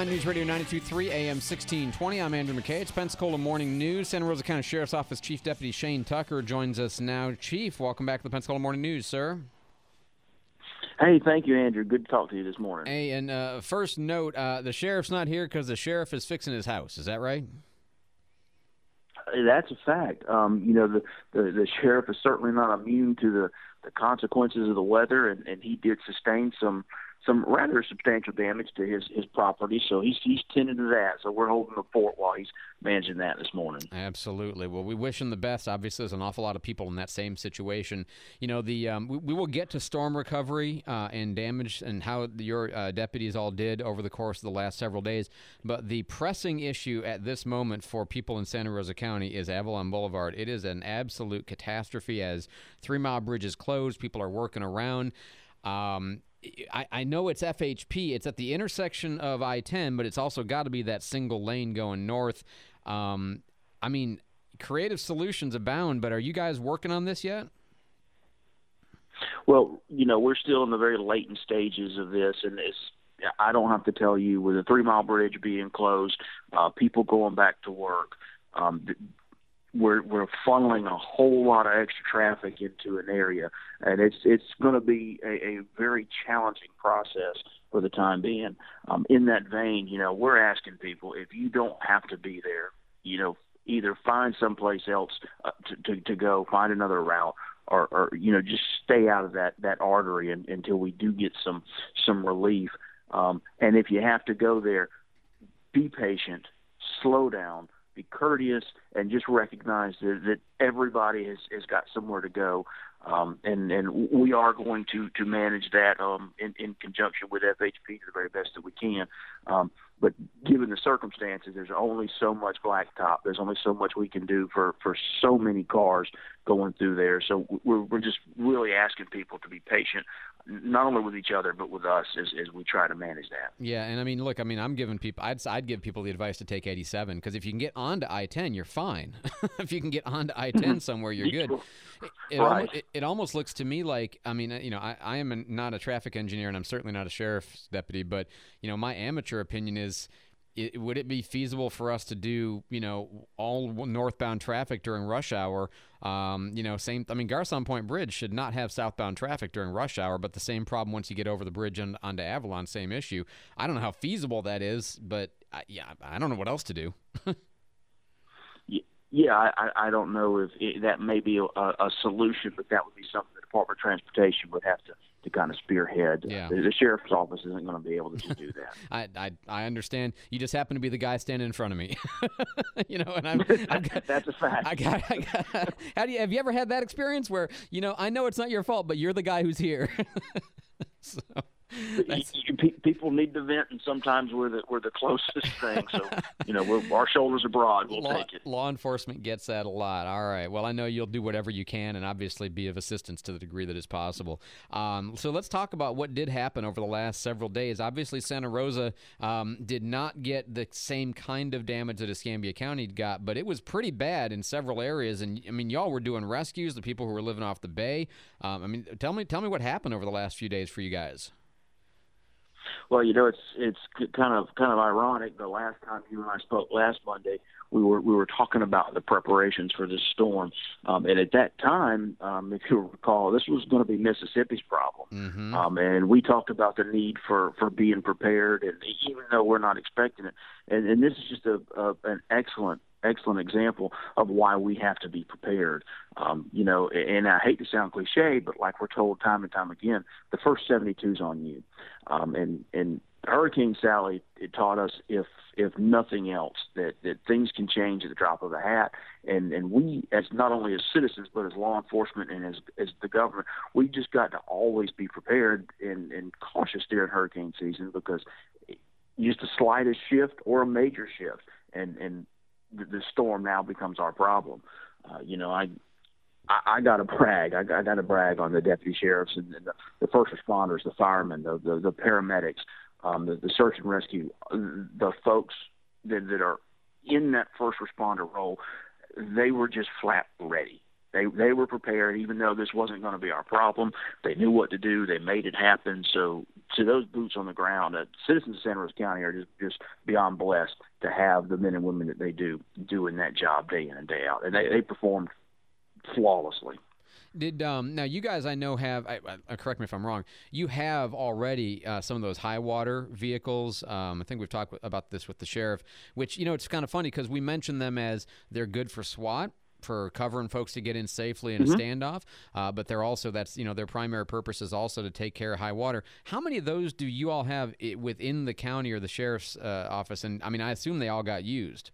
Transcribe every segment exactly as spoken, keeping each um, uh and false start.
nine News Radio ninety-two point three A M sixteen twenty. I'm Andrew McKay. It's Pensacola Morning News. Santa Rosa County Sheriff's Office Chief Deputy Shane Tucker joins us now. Chief, welcome back to the Pensacola Morning News, sir. Hey, thank you, Andrew. Good to talk to you this morning. Hey, and uh, first note, uh, the sheriff's not here because the sheriff is fixing his house. Is that right? That's a fact. Um, you know, the, the, the sheriff is certainly not immune to the, the consequences of the weather, and, and he did sustain some some rather substantial damage to his, his property, so he's he's tending to that. So we're holding the fort while he's managing that this morning. Absolutely. Well, we wish him the best. Obviously, there's an awful lot of people in that same situation. You know, the um, we, we will get to storm recovery uh, and damage and how your uh, deputies all did over the course of the last several days. But the pressing issue at this moment for people in Santa Rosa County is Avalon Boulevard. It is an absolute catastrophe as Three Mile Bridge is closed. People are working around. Um, I, I know it's F H P. It's at the intersection of I ten, but it's also got to be that single lane going north. Um, I mean, creative solutions abound, but are you guys working on this yet? Well, you know, we're still in the very latent stages of this, and it's, I don't have to tell you, with the Three Mile Bridge being closed, uh, people going back to work, um, We're we're funneling a whole lot of extra traffic into an area, and it's it's going to be a, a very challenging process for the time being. Um, in that vein, you know, we're asking people, if you don't have to be there, you know, either find someplace else uh, to, to to go, find another route, or, or you know, just stay out of that that artery in, until we do get some some relief. Um, and if you have to go there, be patient, slow down, be courteous, and just recognize that, that everybody has, has got somewhere to go. Um, and, and we are going to, to manage that um, in, in conjunction with F H P to the very best that we can. Um, but given the circumstances, there's only so much blacktop. There's only so much we can do for, for so many cars going through there. So we're, we're just really asking people to be patient, not only with each other, but with us as, as we try to manage that. Yeah, and I mean, look, I mean, I'm giving people, I'd, I'd give people the advice to take eighty-seven, because if you can get onto I ten, you're fine. If you can get onto I ten somewhere, you're good. It, it, right. almost, it, it almost looks to me like, I mean, you know, I, I am a, not a traffic engineer, and I'm certainly not a sheriff's deputy, but, you know, my amateur opinion is, It, would it be feasible for us to do, you know, all northbound traffic during rush hour? Um, you know, same. I mean, Garcon Point Bridge should not have southbound traffic during rush hour, but the same problem once you get over the bridge and onto Avalon, same issue. I don't know how feasible that is, but I, yeah, I don't know what else to do. Yeah, I, I don't know if it, that may be a, a solution, but that would be something the Department of Transportation would have to, to kind of spearhead. Yeah. The, the sheriff's office isn't going to be able to just do that. I, I I understand. You just happen to be the guy standing in front of me, you know. And I'm, I've got, that's a fact. I got, I got. How do you have you ever had that experience where, you know, I know it's not your fault, but you're the guy who's here? So. You, you, people need to vent, and sometimes we're the we're the closest thing. So, you know, we're, our shoulders are broad. We'll law, take it. Law enforcement gets that a lot. All right. Well, I know you'll do whatever you can, and obviously be of assistance to the degree that is possible. Um, so let's talk about what did happen over the last several days. Obviously, Santa Rosa um, did not get the same kind of damage that Escambia County got, but it was pretty bad in several areas. And I mean, y'all were doing rescues, the people who were living off the bay. Um, I mean, tell me, tell me what happened over the last few days for you guys. Well, you know, it's it's kind of kind of ironic. The last time you and I spoke last Monday, we were we were talking about the preparations for this storm, um, and at that time, um, if you recall, this was going to be Mississippi's problem, mm-hmm. um, and we talked about the need for, for being prepared, and even though we're not expecting it, and, and this is just a, a an excellent. excellent example of why we have to be prepared. Um, you know, and I hate to sound cliche, but like we're told time and time again, the first seventy-two is on you. Um, and, and Hurricane Sally, it taught us, if if nothing else, that, that things can change at the drop of a hat. And, and we, as not only as citizens, but as law enforcement and as as the government, we just got to always be prepared and, and cautious during hurricane season, because just the slightest shift or a major shift, and, and the storm now becomes our problem. Uh, you know, I, I, I got to brag. I, I got to brag on the deputy sheriffs and, and the, the first responders, the firemen, the the, the paramedics, um, the, the search and rescue, the folks that, that are in that first responder role. They were just flat ready. They they were prepared, even though this wasn't going to be our problem. They knew what to do. They made it happen. So to those boots on the ground, uh, citizens of Santa Rosa County are just, just beyond blessed to have the men and women that they do doing that job day in and day out. And they, they performed flawlessly. Did um, now you guys I know have I, I, correct me if I'm wrong. You have already uh, some of those high water vehicles. Um, I think we've talked about this with the sheriff. Which you know it's kind of funny because we mention them as they're good for SWAT, for covering folks to get in safely in mm-hmm. a standoff. Uh, but they're also that's you know their primary purpose is also to take care of high water. How many of those do you all have within the county or the sheriff's uh, office? And I mean I assume they all got used.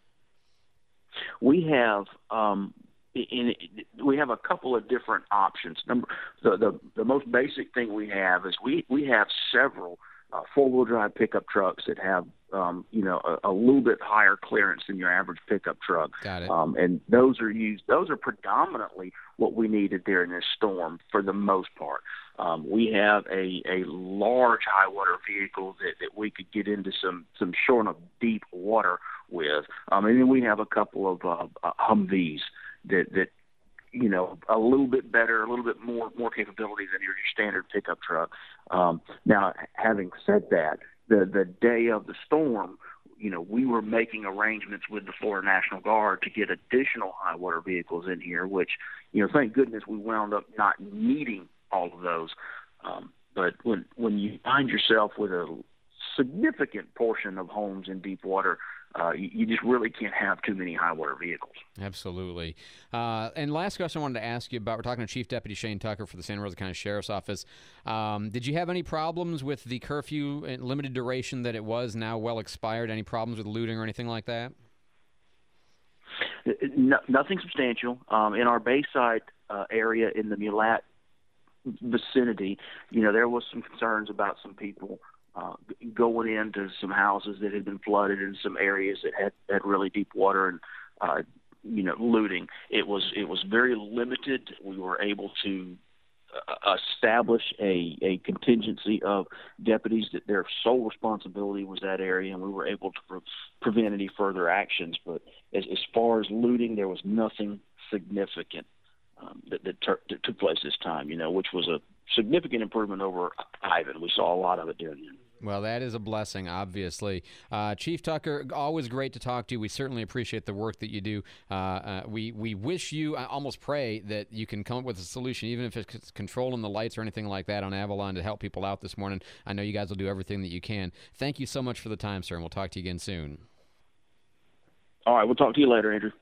We have. Um, In, we have a couple of different options. Number the, the the most basic thing we have is we we have several uh, four-wheel drive pickup trucks that have um, you know a, a little bit higher clearance than your average pickup truck. Got it. Um, and those are used. Those are predominantly what we needed during this storm for the most part. Um, we have a, a large high water vehicle that, that we could get into some some short of deep water with, um, and then we have a couple of uh, uh, Humvees. That, that you know, a little bit better, a little bit more more capability than your, your standard pickup truck. Um, now, having said that, the the day of the storm, you know, we were making arrangements with the Florida National Guard to get additional high water vehicles in here, which, you know, thank goodness we wound up not needing all of those. Um, but when when you find yourself with a significant portion of homes in deep water, Uh, you, you just really can't have too many high water vehicles. Absolutely. Uh, and last question I wanted to ask you about, we're talking to Chief Deputy Shane Tucker for the Santa Rosa County Sheriff's Office. Um, did you have any problems with the curfew and limited duration that it was now well expired? Any problems with looting or anything like that? No, nothing substantial. Um, in our Bayside uh, area in the Mulat vicinity, you know, there was some concerns about some people Uh, going into some houses that had been flooded in some areas that had, had really deep water and, uh, you know, looting. It was it was very limited. We were able to uh, establish a, a contingency of deputies that their sole responsibility was that area, and we were able to pre- prevent any further actions. But as, as far as looting, there was nothing significant um, that, that, ter- that took place this time, you know, which was a significant improvement over Ivan. We saw a lot of it during then. Well, that is a blessing, obviously. Uh, Chief Tucker, always great to talk to you. We certainly appreciate the work that you do. Uh, uh, we, we wish you, I almost pray that you can come up with a solution, even if it's controlling the lights or anything like that on Avalon to help people out this morning. I know you guys will do everything that you can. Thank you so much for the time, sir, and we'll talk to you again soon. All right, we'll talk to you later, Andrew.